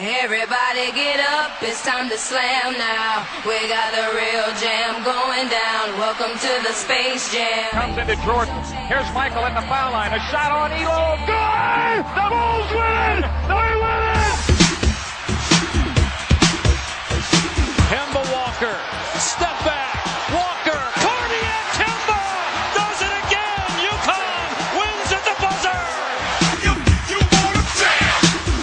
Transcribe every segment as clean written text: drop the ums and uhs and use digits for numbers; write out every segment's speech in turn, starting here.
Everybody get up, it's time to slam now. We got the real jam going down. Welcome to the Space Jam. Comes into Jordan. Here's Michael at the foul line. A shot on Elo. Good! The Bulls win! They win it! Kemba Walker. Step back. Walker. Cardiac Kemba does it again. UConn wins at the buzzer. You want to jam.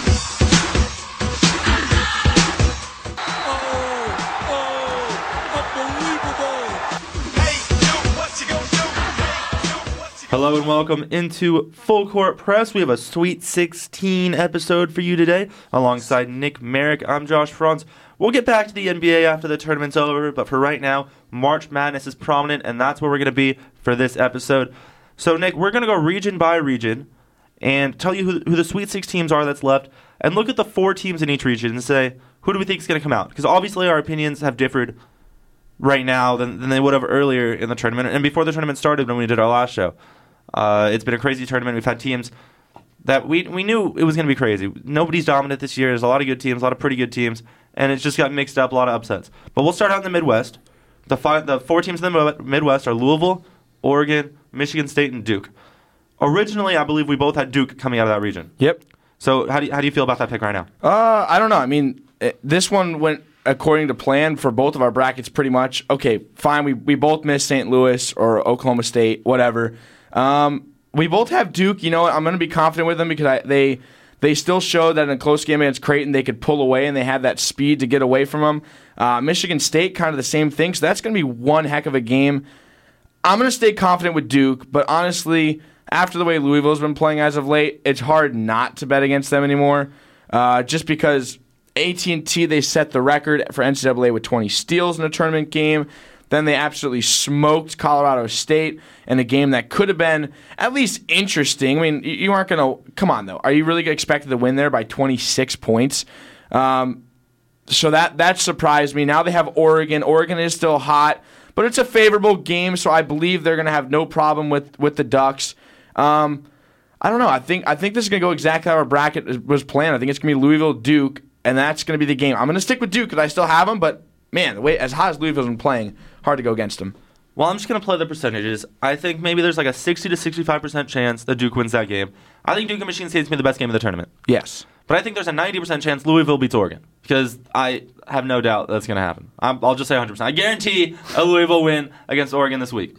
Unbelievable. Hey, yo, what you gonna do? Hey, yo, what you Hello and welcome into Full Court Press. We have a Sweet 16 episode for you today. Alongside Nick Merrick, I'm Josh Franz. We'll get back to the NBA after the tournament's over, but for right now, March Madness is prominent, and that's where we're going to be for this episode. So, Nick, we're going to go region by region and tell you who the Sweet 6 teams are that's left, and look at the 4 teams in each region and say, who do we think is going to come out? Because obviously our opinions have differed right now than they would have earlier in the tournament, and before the tournament started when we did our last show. It's been a crazy tournament. We've had teams that we knew it was going to be crazy. Nobody's dominant this year. There's a lot of good teams, a lot of pretty good teams, and it's just got mixed up, a lot of upsets. But we'll start out in the Midwest. The 4 teams in the Midwest are Louisville, Oregon, Michigan State, and Duke. Originally, I believe we both had Duke coming out of that region. Yep. So how do you feel about that pick right now? I don't know. I mean, this one went according to plan for both of our brackets pretty much. Okay, fine. We both missed St. Louis or Oklahoma State, whatever. We both have Duke. You know what? I'm going to be confident with them because they still showed that in a close game against Creighton they could pull away and they had that speed to get away from them. Michigan State, kind of the same thing. So that's going to be one heck of a game. I'm going to stay confident with Duke, but honestly, after the way Louisville's been playing as of late, it's hard not to bet against them anymore. Just because AT&T, they set the record for NCAA with 20 steals in a tournament game. Then they absolutely smoked Colorado State in a game that could have been at least interesting. I mean, you aren't going to – come on, though. Are you really expected to win there by 26 points? So that surprised me. Now they have Oregon. Oregon is still hot, but it's a favorable game, so I believe they're going to have no problem with the Ducks. I don't know. I think this is going to go exactly how our bracket was planned. I think it's going to be Louisville, Duke, and that's going to be the game. I'm going to stick with Duke because I still have them, but, man, the way as hot as Louisville's been playing – hard to go against them. Well, I'm just going to play the percentages. I think maybe there's like a 60 to 65% chance that Duke wins that game. I think Duke and Michigan State's going to be the best game of the tournament. Yes. But I think there's a 90% chance Louisville beats Oregon because I have no doubt that's going to happen. I'll just say 100%. I guarantee a Louisville win against Oregon this week.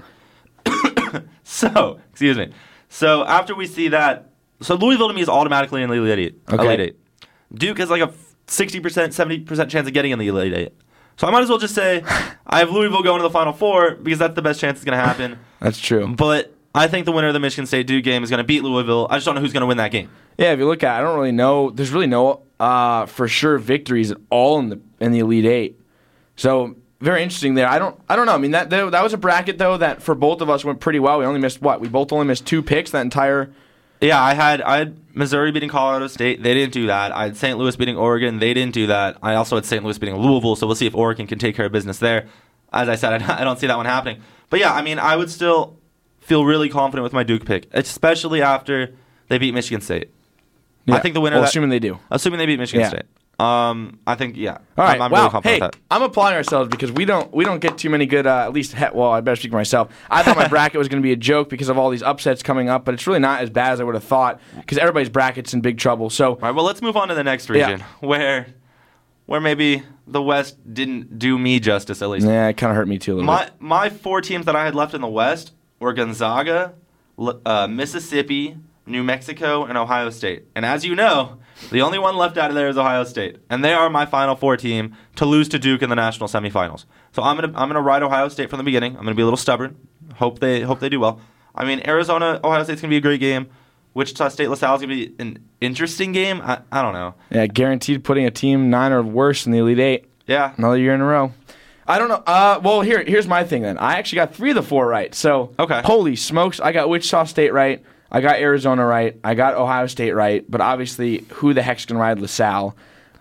So after we see that, so Louisville to me is automatically in the Elite Eight. Okay. Elite Eight. Duke has like a 60%, 70% chance of getting in the Elite Eight. So I might as well just say I have Louisville going to the Final Four because that's the best chance it's going to happen. That's true. But I think the winner of the Michigan State-Duke game is going to beat Louisville. I just don't know who's going to win that game. Yeah, if you look at it, I don't really know. There's really no for sure victories at all in the Elite Eight. So very interesting there. I don't know. I mean that was a bracket though that for both of us went pretty well. We only missed what? We both only missed 2 picks that entire. Yeah, I had Missouri beating Colorado State. They didn't do that. I had St. Louis beating Oregon. They didn't do that. I also had St. Louis beating Louisville, so we'll see if Oregon can take care of business there. As I said, I don't see that one happening. But yeah, I mean, I would still feel really confident with my Duke pick, especially after they beat Michigan State. Yeah. I think the winner... assuming they do. Assuming they beat Michigan Yeah. State. I think, yeah. All right, I'm wow. really confident with that. I'm applying ourselves because we don't get too many good, at least, I better speak for myself. I thought my bracket was going to be a joke because of all these upsets coming up, but it's really not as bad as I would have thought because everybody's bracket's in big trouble. So, All right, well, let's move on to the next region where maybe the West didn't do me justice, at least. yeah, it kind of hurt me too a little bit. My 4 teams that I had left in the West were Gonzaga, Mississippi, New Mexico, and Ohio State. And as you know, the only one left out of there is Ohio State. And they are my Final Four team to lose to Duke in the national semifinals. So I'm gonna ride Ohio State from the beginning. I'm gonna be a little stubborn. Hope they do well. I mean, Arizona, Ohio State's gonna be a great game. Wichita State, LaSalle's gonna be an interesting game. I don't know. Yeah, guaranteed putting a team 9 or worse in the Elite Eight. Yeah. Another year in a row. I don't know. Well, here's my thing then. I actually got 3 of the 4 right. So, okay. Holy smokes. I got Wichita State right. I got Arizona right. I got Ohio State right. But obviously, who the heck's going to ride LaSalle?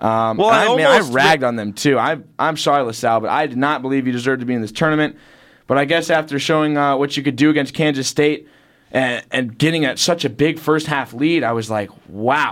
I ragged on them too. I'm sorry, LaSalle, but I did not believe you deserved to be in this tournament. But I guess after showing what you could do against Kansas State and getting at such a big first half lead, I was like, wow.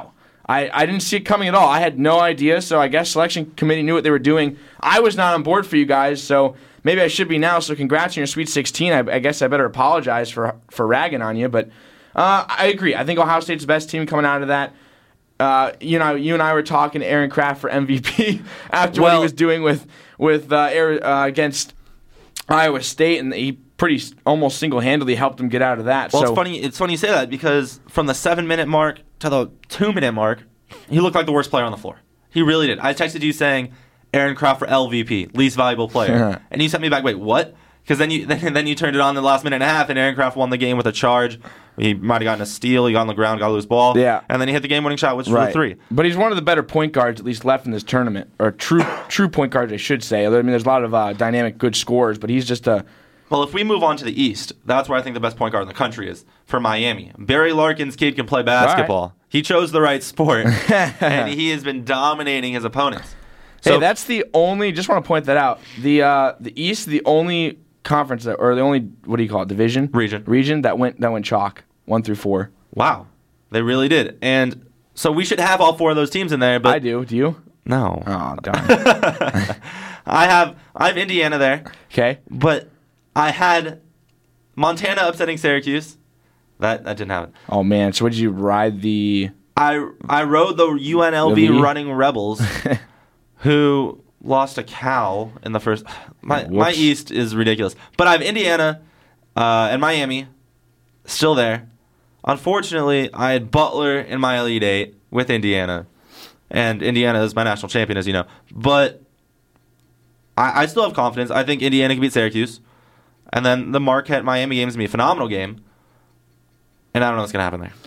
I didn't see it coming at all. I had no idea, so I guess selection committee knew what they were doing. I was not on board for you guys, so maybe I should be now. So congrats on your Sweet 16. I guess I better apologize for ragging on you, but I agree. I think Ohio State's the best team coming out of that. You and I were talking to Aaron Kraft for MVP after what he was doing with against Iowa State, and he pretty almost single-handedly helped him get out of that. Well, so it's funny you say that because from the 7-minute mark to the 2-minute mark, he looked like the worst player on the floor. He really did. I texted you saying Aaron Kraft for LVP, least valuable player, and you sent me back, wait, what? Because then you turned it on in the last minute and a half, and Aaron Kraft won the game with a charge. He might have gotten a steal. He got on the ground, got a loose ball. Yeah. And then he hit the game-winning shot, which was a 3. But he's one of the better point guards, at least left in this tournament, or true point guards, I should say. I mean, there's a lot of dynamic, good scorers, but he's just a... Well, if we move on to the East, that's where I think the best point guard in the country is for Miami. Barry Larkin's kid can play basketball. Right. He chose the right sport, and he has been dominating his opponents. Hey, that's the only... Just want to point that out. The East, the only conference, or the only, what do you call it, division? Region that went chalk, 1 through 4. Wow. They really did. And so we should have all 4 of those teams in there. But I do. Do you? No. Oh, darn. I have Indiana there. Okay. But I had Montana upsetting Syracuse. That didn't happen. Oh, man. So what did you ride the... I rode the UNLV running Rebels, who lost a cow in the first... My East is ridiculous. But I have Indiana and Miami still there. Unfortunately, I had Butler in my Elite Eight with Indiana. And Indiana is my national champion, as you know. But I still have confidence. I think Indiana can beat Syracuse. And then the Marquette-Miami game is going to be a phenomenal game. And I don't know what's going to happen there.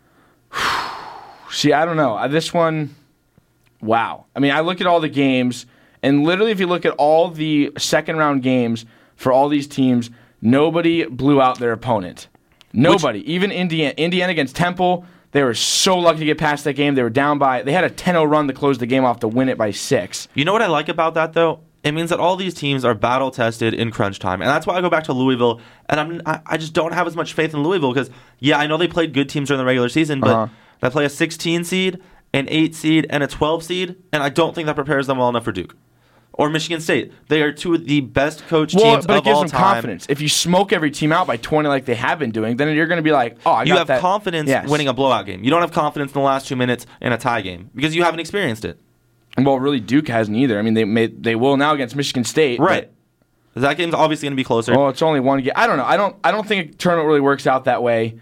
See, I don't know. This one, wow. I mean, I look at all the games, and literally if you look at all the second-round games for all these teams, nobody blew out their opponent. Nobody. Even Indiana against Temple, they were so lucky to get past that game. They were down by... They had a 10-0 run to close the game off to win it by 6. You know what I like about that, though? It means that all these teams are battle-tested in crunch time. And that's why I go back to Louisville. And I just don't have as much faith in Louisville because, yeah, I know they played good teams during the regular season, but they play a 16 seed, an 8 seed, and a 12 seed, and I don't think that prepares them well enough for Duke. Or Michigan State. They are 2 of the best coached teams of all time. But it gives them confidence. If you smoke every team out by 20 like they have been doing, then you're going to be like, oh, I got that. You have confidence winning a blowout game. You don't have confidence in the last 2 minutes in a tie game because you haven't experienced it. Well, really, Duke hasn't either. I mean, they will now against Michigan State. Right. That game's obviously going to be closer. Well, it's only one game. I don't know. I don't think a tournament really works out that way.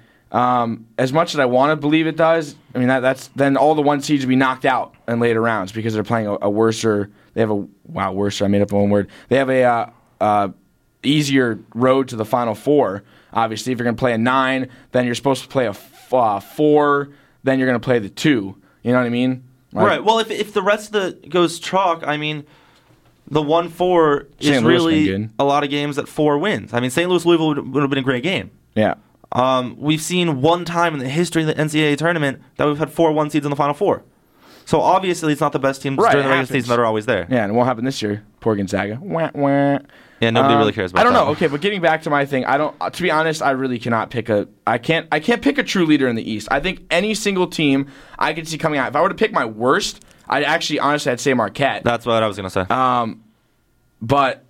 As much as I want to believe it does, I mean that's then all the 1 seeds will be knocked out in later rounds because they're playing a worser. They have worser. I made up one word. They have a easier road to the Final Four. Obviously, if you're going to play a 9, then you're supposed to play a 4. Then you're going to play the 2. You know what I mean? Right. Well, if the rest of the goes chalk, I mean, the 1-4 is really a lot of games at 4 wins. I mean, St. Louis-Louisville would have been a great game. Yeah. We've seen one time in the history of the NCAA tournament that we've had 4 1 seeds in the Final Four. So obviously it's not the best teams during the regular season that are always there. Yeah, and it won't happen this year. Poor Gonzaga. Wah, wah. Yeah, nobody really cares about that. I don't know. Okay, but getting back to my thing, to be honest, I really cannot pick I can't pick a true leader in the East. I think any single team I could see coming out. If I were to pick my worst, I'd say Marquette. That's what I was going to say. But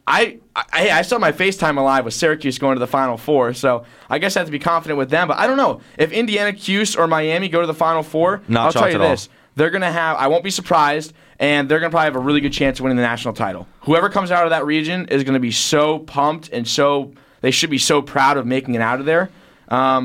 I saw my FaceTime alive with Syracuse going to the Final Four, so I guess I have to be confident with them. But I don't know. If Indiana, Cuse, or Miami go to the Final Four, I'll tell you this. They're going to have, I won't be surprised, and they're going to probably have a really good chance of winning the national title. Whoever comes out of that region is going to be so pumped, and they should be so proud of making it out of there. Yeah,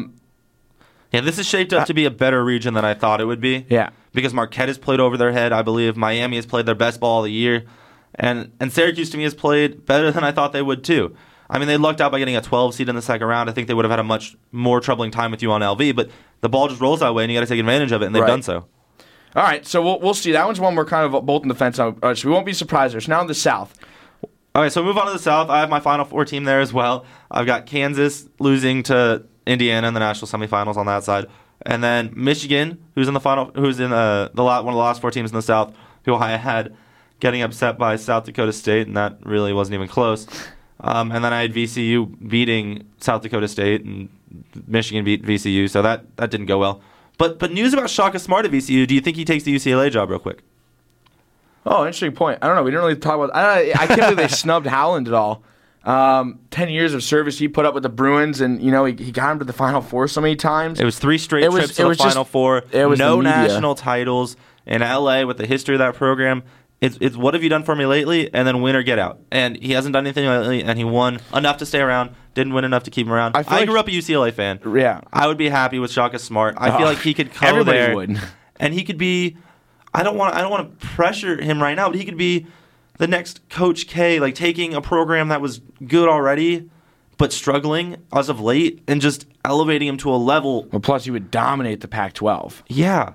this is shaped up to be a better region than I thought it would be. Yeah. Because Marquette has played over their head, I believe. Miami has played their best ball of the year. And Syracuse, to me, has played better than I thought they would, too. I mean, they lucked out by getting a 12 seed in the second round. I think they would have had a much more troubling time with UNLV, but the ball just rolls that way, and you got to take advantage of it, and they've done so. All right, so we'll see. That one's one we're kind of both in the fence on, so we won't be surprised. There's now in the South. All right, so move on to the South. I have my Final Four team there as well. I've got Kansas losing to Indiana in the national semifinals on that side, and then Michigan, who's in one of the last 4 teams in the South, who I had getting upset by South Dakota State, and that really wasn't even close. And then I had VCU beating South Dakota State, and Michigan beat VCU, so that didn't go well. But news about Shaka Smart at VCU. Do you think he takes the UCLA job real quick? Oh, interesting point. I don't know. We didn't really talk about. I can't believe they snubbed Howland at all. 10 years of service he put up with the Bruins, and he got him to the Final Four so many times. It was 3 straight trips to the Final Four. It was no the media. national titles in LA with the history of that program. It's what have you done for me lately, and then win or get out. And he hasn't done anything lately, and he won enough to stay around, didn't win enough to keep him around. I grew up a UCLA fan. Yeah. I would be happy with Shaka Smart. I feel like he could come everybody there, would. and he could be. I don't want to pressure him right now, but he could be the next Coach K, like taking a program that was good already, but struggling as of late, and just elevating him to a level. Well, plus he would dominate the Pac-12. Yeah,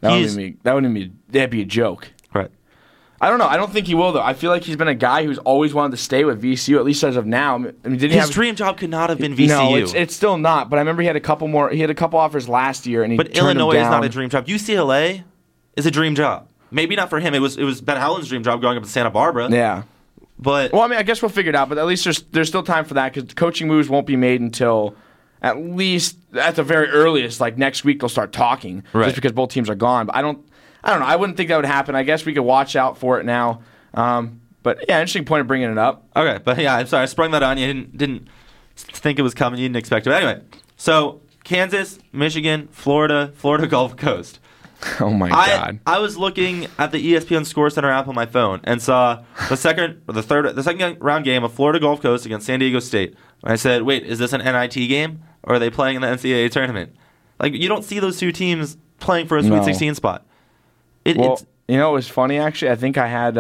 That'd be a joke. Right. I don't know. I don't think he will, though. I feel like he's been a guy who's always wanted to stay with VCU, at least as of now. I mean, did he His have dream job could not have been VCU. No, it's still not. But I remember he had a couple more. He had a couple offers last year, and he But turned Illinois them is down. not a dream job. UCLA is a dream job. Maybe not for him. It was Ben Howland's dream job going up to Santa Barbara. Yeah. But Well, I mean, I guess we'll figure it out. But at least there's still time for that because coaching moves won't be made until at least at the very earliest, like next week they'll start talking. Right. Just because both teams are gone. But I don't know. I wouldn't think that would happen. I guess we could watch out for it now. But yeah, interesting point of bringing it up. okay, but yeah, I'm sorry, I sprung that on you. Didn't think it was coming. You didn't expect it. But anyway, so Kansas, Michigan, Florida Gulf Coast. Oh my God. I was looking at the ESPN Score Center app on my phone and saw the second round game of Florida Gulf Coast against San Diego State. And I said, wait, is this an NIT game or are they playing in the NCAA tournament? Like, you don't see those two teams playing for a Sweet No. 16 spot. Well, it was funny actually. I think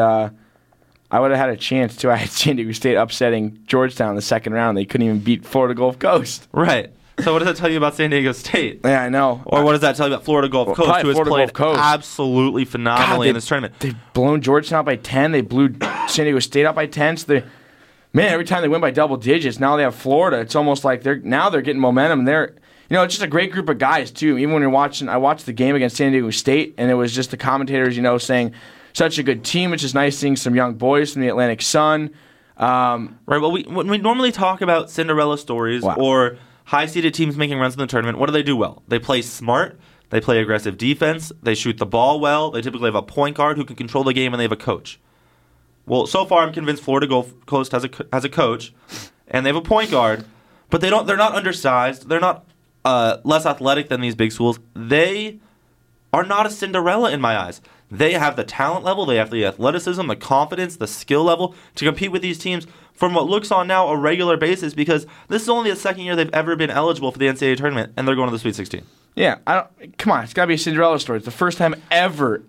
I would have had a chance too. I had San Diego State upsetting Georgetown in the second round. They couldn't even beat Florida Gulf Coast. Right. So what does that tell you about San Diego State? Yeah, I know. Or what does that tell you about Florida Gulf Coast, probably who has Florida played Gulf Coast. absolutely phenomenally in this tournament? They've blown Georgetown out by 10. They blew San Diego State out by 10. So every time they win by double digits, now they have Florida. It's almost like they're getting momentum. It's just a great group of guys too. Even when you're watching, I watched the game against San Diego State, and it was just the commentators, saying such a good team, which is nice seeing some young boys from the Atlantic Sun. Right. Well, when we normally talk about Cinderella stories or high-seeded teams making runs in the tournament, what do they do well? They play smart. They play aggressive defense. They shoot the ball well. They typically have a point guard who can control the game, and they have a coach. Well, so far I'm convinced Florida Gulf Coast has a coach, and they have a point guard, but they're not undersized. They're not less athletic than these big schools. They are not a Cinderella in my eyes. They have the talent level, they have the athleticism, the confidence, the skill level to compete with these teams from what looks on now a regular basis, because this is only the second year they've ever been eligible for the NCAA tournament, and they're going to the Sweet 16. Yeah, come on, it's got to be a Cinderella story. It's the first time ever,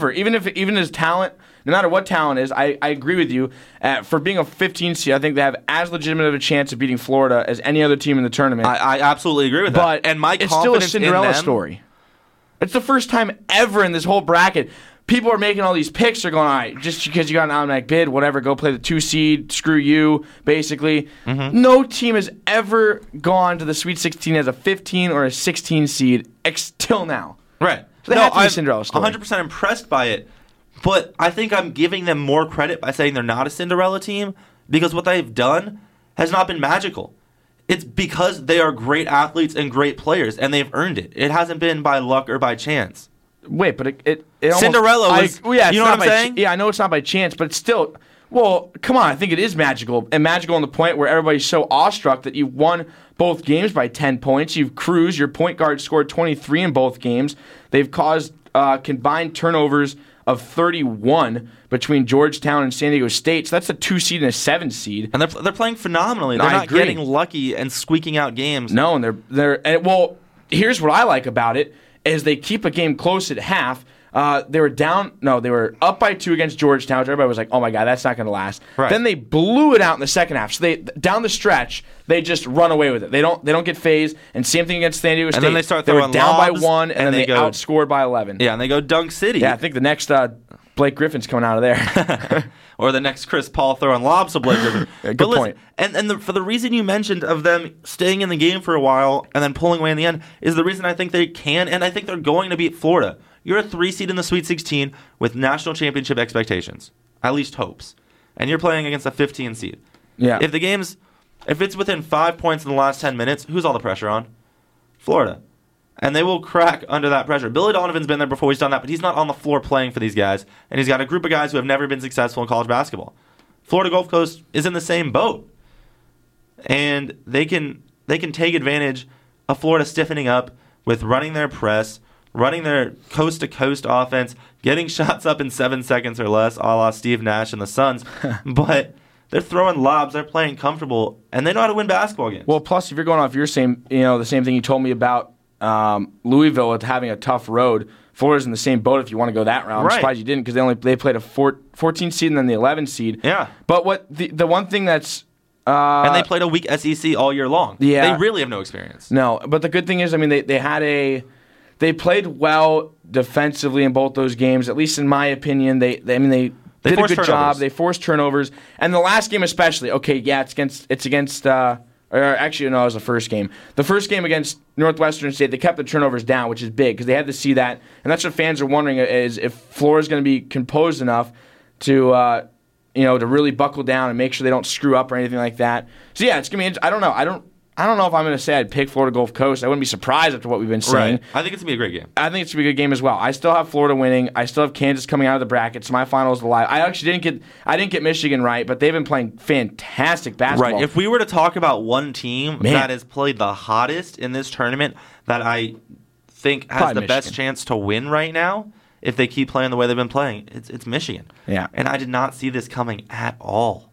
even as talent, no matter what talent is, I agree with you. For being a 15 seed, I think they have as legitimate of a chance of beating Florida as any other team in the tournament. I absolutely agree with that. But and my it's still a confidence Cinderella in them, story. It's the first time ever in this whole bracket. People are making all these picks. They're going, all right, just because you got an automatic bid, whatever, go play the 2 seed, screw you, basically. Mm-hmm. No team has ever gone to the Sweet 16 as a 15 or a 16 seed till now. Right. So they have to be a Cinderella story. I'm 100% impressed by it, but I think I'm giving them more credit by saying they're not a Cinderella team because what they've done has not been magical. It's because they are great athletes and great players, and they've earned it. It hasn't been by luck or by chance. Wait, but it almost, Cinderella was. you know what I'm saying? Yeah, I know it's not by chance, but it's still. Well, come on, I think it is magical, and magical on the point where everybody's so awestruck that you've won both games by 10 points. You've cruised. Your point guard scored 23 in both games. They've caused combined turnovers of 31 between Georgetown and San Diego State. So that's a 2 seed and a 7 seed. And they're playing phenomenally. They're I not agree. getting lucky and squeaking out games. No, and well, here's what I like about it is they keep a game close at half. They were up by 2 against Georgetown, which everybody was like, oh my God, that's not going to last. Right. Then they blew it out in the second half. So down the stretch, they just run away with it. They don't get phased. And same thing against San Diego State. And then they start were throwing down lobs, by 1, and then they go outscored by 11. Yeah, and they go Dunk City. Yeah, I think the next Blake Griffin's coming out of there. Or the next Chris Paul throwing lobs to Blake Griffin. Good But listen, point. And for the reason you mentioned of them staying in the game for a while and then pulling away in the end is the reason I think they can, and I think they're going to beat Florida. You're a 3 seed in the Sweet 16 with national championship expectations, at least hopes, and you're playing against a 15 seed. Yeah. If it's within 5 points in the last 10 minutes, who's all the pressure on? Florida. And they will crack under that pressure. Billy Donovan's been there before. He's done that, but he's not on the floor playing for these guys. And he's got a group of guys who have never been successful in college basketball. Florida Gulf Coast is in the same boat. And they can take advantage of Florida stiffening up with running their press, running their coast-to-coast offense, getting shots up in 7 seconds or less, a la Steve Nash and the Suns. But they're throwing lobs, they're playing comfortable, and they know how to win basketball games. Well, plus, if you're going off your the same thing you told me about Louisville with having a tough road, Florida's in the same boat if you want to go that round. I'm surprised you didn't because they played a 14 seed and then the 11 seed. Yeah. But what the one thing that's and they played a weak SEC all year long. Yeah. They really have no experience. No, but the good thing is, I mean, they played well defensively in both those games. At least in my opinion, they did a good forced job. They forced turnovers, and the last game especially. Okay, yeah, it's against. Or actually, no, it was the first game. The first game against Northwestern State, they kept the turnovers down, which is big because they had to see that, and that's what fans are wondering is if Florida's going to be composed enough to to really buckle down and make sure they don't screw up or anything like that. So yeah, it's gonna be. I don't know. I don't know if I'm going to say I'd pick Florida Gulf Coast. I wouldn't be surprised after what we've been saying. Right. I think it's going to be a great game. I think it's going to be a good game as well. I still have Florida winning. I still have Kansas coming out of the bracket. Semifinals alive. I actually didn't get Michigan right, but they've been playing fantastic basketball. Right. If we were to talk about one team that has played the hottest in this tournament that I think has Probably the Michigan. best chance to win right now, if they keep playing the way they've been playing, it's Michigan. Yeah. And I did not see this coming at all.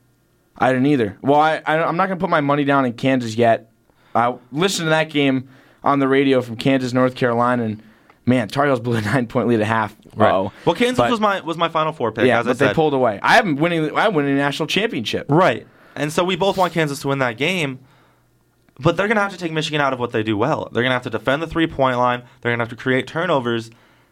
I didn't either. Well, I'm not going to put my money down in Kansas yet. I listened to that game on the radio from Kansas, North Carolina, and man, Tar Heels blew a 9-point lead at half. Right. Well, Kansas was my Final Four pick. Yeah, as I but said. they pulled away. I'm winning a national championship. Right. And so we both want Kansas to win that game, but they're going to have to take Michigan out of what they do well. They're going to have to defend the three-point line. They're going to have to create turnovers.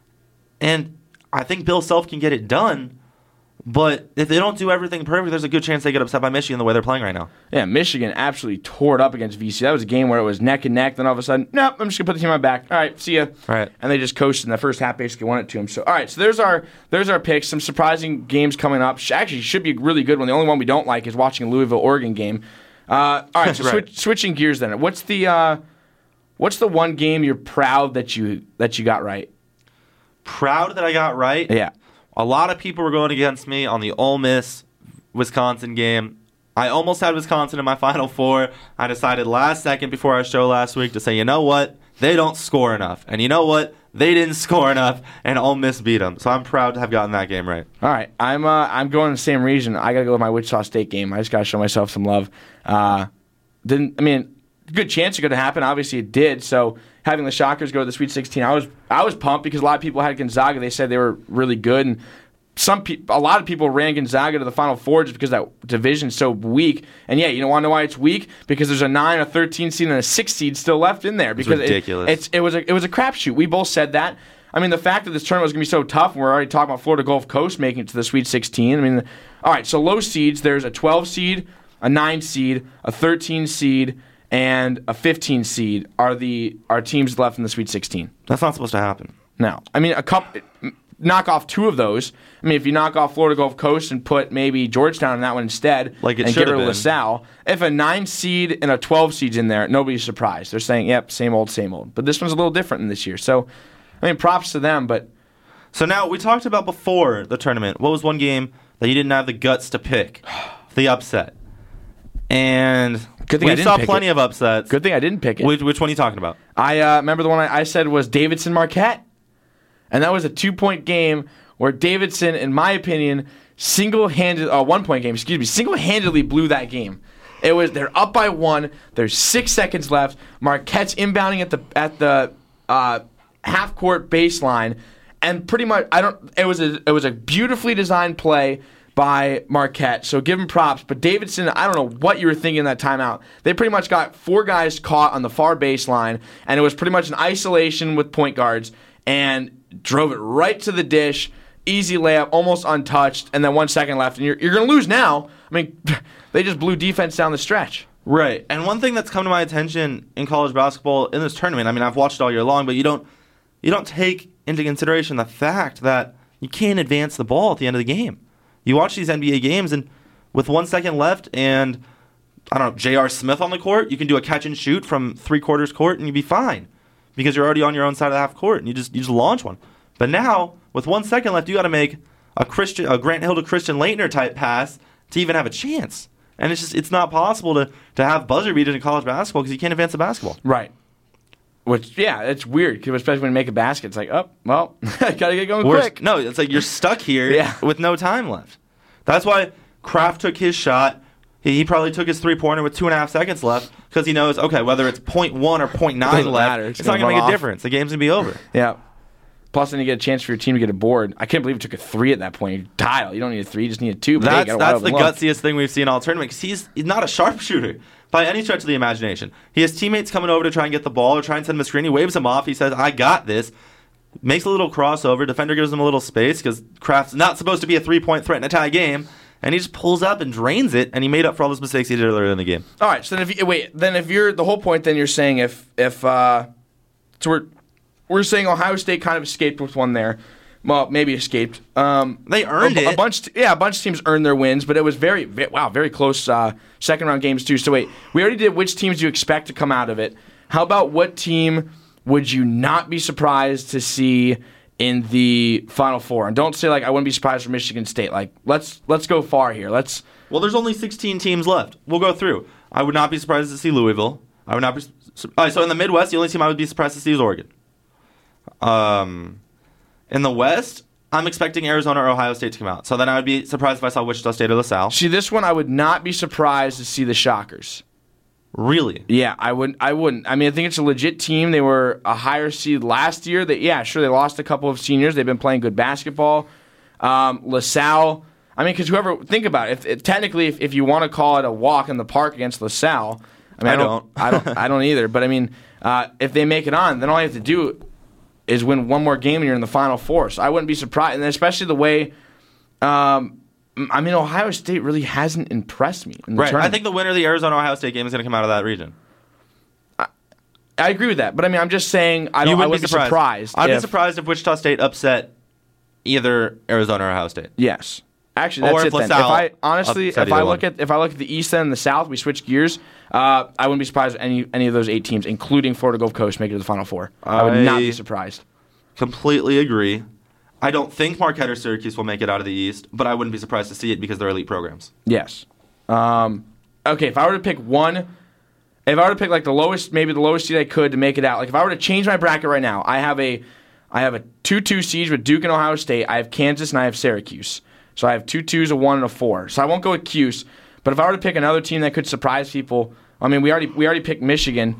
And I think Bill Self can get it done, but if they don't do everything perfect, there's a good chance they get upset by Michigan the way they're playing right now. Yeah, Michigan absolutely tore it up against VC. That was a game where it was neck and neck. Then all of a sudden, nope, I'm just going to put the team on my back. All right, see ya. Right. And they just coasted in the first half, basically won it to them. So, all right, so there's our picks. Some surprising games coming up. Actually, should be a really good one. The only one we don't like is watching a Louisville-Oregon game. All right, so Right. switching gears then. What's the one game you're proud that you got right? Proud that I got right. Yeah. A lot of people were going against me on the Ole Miss-Wisconsin game. I almost had Wisconsin in my Final Four. I decided last second before our show last week to say, you know what? They don't score enough. And you know what? They didn't score enough, and Ole Miss beat them. So I'm proud to have gotten that game right. All right, I'm going in the same region. I got to go with my Wichita State game. I just got to show myself some love. Good chance it could happen. Obviously, it did. So having the Shockers go to the Sweet 16, I was pumped because a lot of people had Gonzaga. They said they were really good, and a lot of people ran Gonzaga to the Final Four just because that division's so weak. And yeah, you don't want to know why it's weak? Because there's a 9, a 13 seed, and a 6 seed still left in there. Because ridiculous. It was a crapshoot. We both said that. I mean, the fact that this tournament was going to be so tough, and we're already talking about Florida Gulf Coast making it to the Sweet 16. I mean, all right, so low seeds, there's a 12 seed, a 9 seed, a 13 seed, and a 15 seed are teams left in the Sweet 16. That's not supposed to happen. No. I mean, knock off 2 of those. I mean, if you knock off Florida Gulf Coast and put maybe Georgetown in that one instead, Like it and should get have rid of been. LaSalle, if a 9 seed and a 12 seed's in there, nobody's surprised. They're saying, yep, same old, same old. But this one's a little different than this year. So, I mean, props to them, but So now, we talked about before the tournament, what was one game that you didn't have the guts to pick? The upset. And Good thing I we didn't saw pick plenty it. of upsets. good thing I didn't pick it. Which one are you talking about? I remember the one I said was Davidson Marquette, and that was a 2-point game where Davidson, in my opinion, single-handedly blew that game. They're up by 1. There's 6 seconds left. Marquette's inbounding at the half-court baseline, and pretty much it was a beautifully designed play by Marquette, so give him props. But Davidson, I don't know what you were thinking in that timeout. They pretty much got 4 guys caught on the far baseline, and it was pretty much an isolation with point guards, and drove it right to the dish. Easy layup, almost untouched, and then 1 second left, and you're going to lose now. I mean, they just blew defense down the stretch. Right. And one thing that's come to my attention in college basketball in this tournament, I mean, I've watched it all year long, but you don't take into consideration the fact that you can't advance the ball at the end of the game. You watch these NBA games, and with 1 second left and, I don't know, J.R. Smith on the court, you can do a catch and shoot from 3/4 court, and you'd be fine. because you're already on your own side of the half court and you just launch one. But now, with 1 second left, you got to make a Grant Hill to Christian Laettner type pass to even have a chance. And it's not possible to have buzzer beaters in college basketball because you can't advance the basketball. Right. Which, yeah, it's weird, 'cause especially when you make a basket. It's like, oh, well, got to get going quick. No, it's like you're stuck here with no time left. That's why Kraft took his shot. He probably took his three-pointer with 2.5 seconds left because he knows, okay, whether it's 0.1 or 0.9 left, it's not going to make a difference. The game's going to be over. Yeah. Plus, then you get a chance for your team to get a board. I can't believe he took a 3 at that point. You dial. You don't need a 3, you just need a 2. That's the gutsiest thing we've seen all tournament because he's not a sharpshooter by any stretch of the imagination. He has teammates coming over to try and get the ball or try and send him a screen. He waves him off. He says, I got this. Makes a little crossover. Defender gives him a little space because Kraft's not supposed to be a 3-point threat in a tie game. And he just pulls up and drains it, and he made up for all those mistakes he did earlier in the game. All right, so then if you're the whole point, then you're saying so we're saying Ohio State kind of escaped with one there. Well, maybe escaped. They earned it. A bunch of teams earned their wins, but it was very close second round games too. So wait, we already did which teams you expect to come out of it. How about what team would you not be surprised to see in the Final Four? And don't say like I wouldn't be surprised for Michigan State. Like let's go far here. Well, there's only 16 teams left. We'll go through. I would not be surprised to see Louisville. I would not be. So in the Midwest, the only team I would be surprised to see is Oregon. In the West, I'm expecting Arizona or Ohio State to come out. So then I would be surprised if I saw Wichita State or LaSalle. See, this one I would not be surprised to see the Shockers. Really? Yeah, I wouldn't. I mean, I think it's a legit team. They were a higher seed last year. They lost a couple of seniors. They've been playing good basketball. LaSalle, I mean, because think about it. Technically, if you want to call it a walk in the park against LaSalle, I mean, I don't either. But I mean, if they make it on, then all you have to do is win one more game and you're in the Final Four. So I wouldn't be surprised, and especially the way. I mean, Ohio State really hasn't impressed me in the tournament. I think the winner of the Arizona-Ohio State game is going to come out of that region. I agree with that, but I mean, I'm just saying I wouldn't be surprised. I'd be surprised if Wichita State upset either Arizona or Ohio State. Yes, actually, that's it. Then. If I look at the East and the South, we switch gears. I wouldn't be surprised if any of those 8 teams, including Florida Gulf Coast, make it to the Final Four. I would not be surprised. Completely agree. I don't think Marquette or Syracuse will make it out of the East, but I wouldn't be surprised to see it because they're elite programs. Yes. Okay, if I were to pick one, like the lowest seed I could to make it out, like if I were to change my bracket right now, I have a 2-2 siege with Duke and Ohio State. I have Kansas and I have Syracuse. So I have 2 2s, a 1, and a 4. So I won't go with Cuse. But if I were to pick another team that could surprise people, I mean, we already picked Michigan.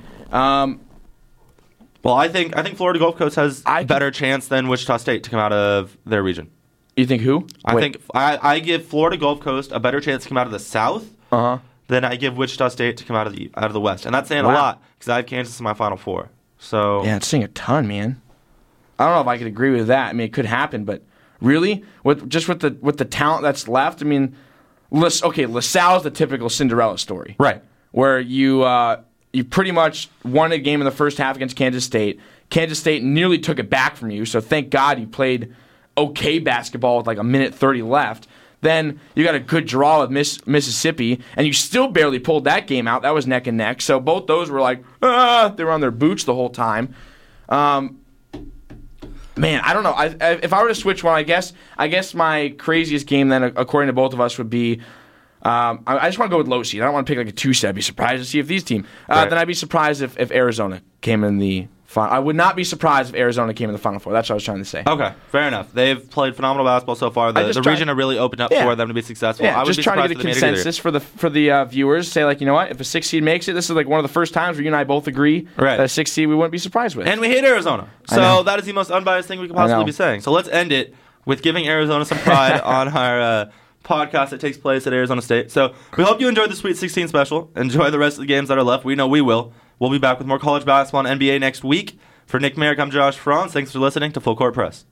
Well, I think Florida Gulf Coast has a better chance than Wichita State to come out of their region. You think who? I think I give Florida Gulf Coast a better chance to come out of the South than I give Wichita State to come out of the West. And that's saying a lot because I have Kansas in my Final Four. So yeah, it's saying a ton, man. I don't know if I could agree with that. I mean, it could happen, but really, with the talent that's left, I mean, LaSalle is the typical Cinderella story, right? Where you pretty much won a game in the first half against Kansas State. Kansas State nearly took it back from you, so thank God you played okay basketball with like a minute 30 left. Then you got a good draw with Mississippi, and you still barely pulled that game out. That was neck and neck. So both those were like, they were on their boots the whole time. Man, I don't know. If I were to switch one, I guess my craziest game then, according to both of us, would be I just want to go with low seed. I don't want to pick like a 2 seed. I'd be surprised to see if these team. Then I'd be surprised if Arizona came in the final. I would not be surprised if Arizona came in the Final Four. That's what I was trying to say. Okay, fair enough. They've played phenomenal basketball so far. The region are really opened up for them to be successful. Yeah, I would just be trying to get a consensus for the viewers. Say like, you know what? If a 6 seed makes it, this is like one of the first times where you and I both agree that a 6 seed we wouldn't be surprised with. And we hate Arizona. So that is the most unbiased thing we could possibly be saying. So let's end it with giving Arizona some pride on our podcast that takes place at Arizona State. So we hope you enjoyed the Sweet 16 special. Enjoy the rest of the games that are left. We know we will. We'll be back with more college basketball and NBA next week. For Nick Merrick, I'm Josh Franz. Thanks for listening to Full Court Press.